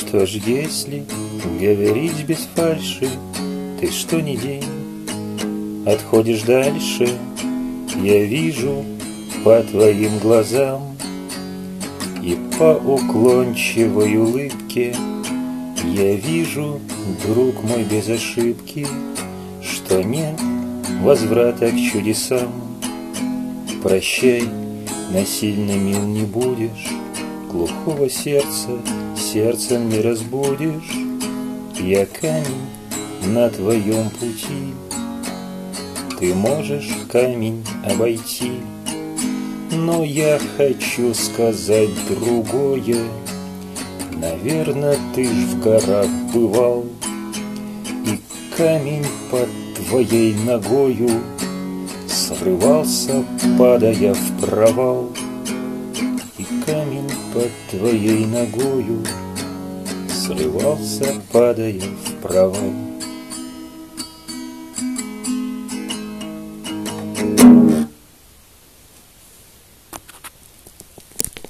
Что ж, если говорить без фальши, ты что ни день отходишь дальше, я вижу по твоим глазам и по уклончивой улыбке. Я вижу, друг мой, без ошибки, что нет возврата к чудесам. Прощай, насильно мил не будешь, глухого сердца сердцем не разбудишь. Я камень на твоем пути, ты можешь камень обойти. Но я хочу сказать другое. Наверно, ты ж в горах бывал, и камень под твоей ногою срывался, падая в провал. И камень под твоей ногою срывался, падая в провал.